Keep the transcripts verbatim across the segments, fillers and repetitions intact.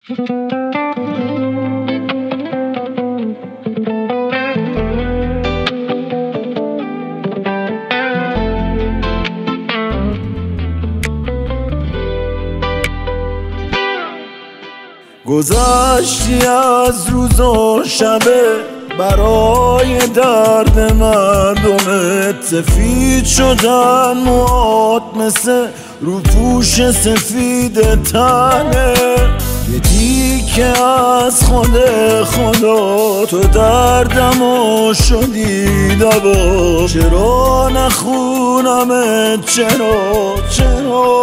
گذشتی از روز و شبه برای درد مردمت، سفید شدن موات مثل روپوش سفید تنه، یه دیگه از خود خدا تو دردمو شدی دوا. چرا نخونمت چرا چرا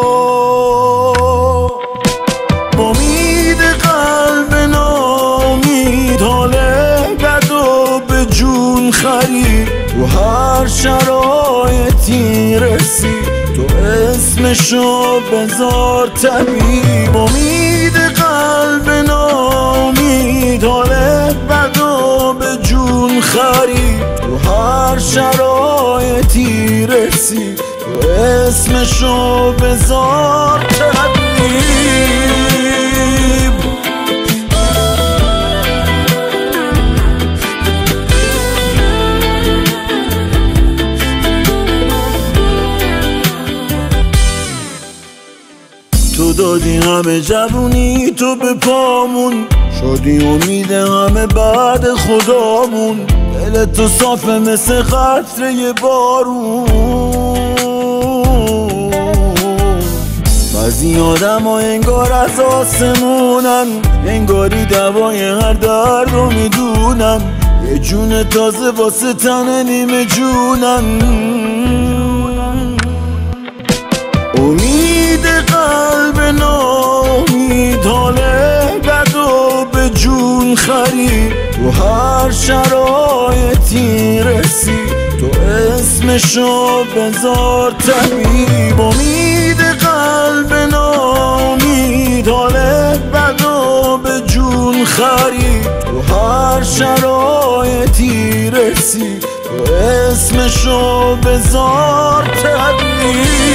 امید قلب نامید حاله بد و به جون خرید، تو هر شرایطی رسید تو اسمشو بذار طبیب. امید قلب نامید حاله بد و به جون خرید، تو هر شرایطی رسید تو اسمشو بذار طبیب. تو دادی همه جوونی تو به پامون، شدی امید همه بعد خدامون. دل تو صافه مثل قطره بارون، بعضی آدم ها انگار از آسمونن، انگاری دوای هر درد رو میدونن، یه جون تازه واسه تن نیمه جونن. امید قلب نامید حاله بد و به جون خرید، تو هر شرایطی رسید تو اسمشو بذار طبیب. امید قلب نامید حاله بد و به جون خرید، تو هر شرایطی رسید تو اسمشو بذار طبیب.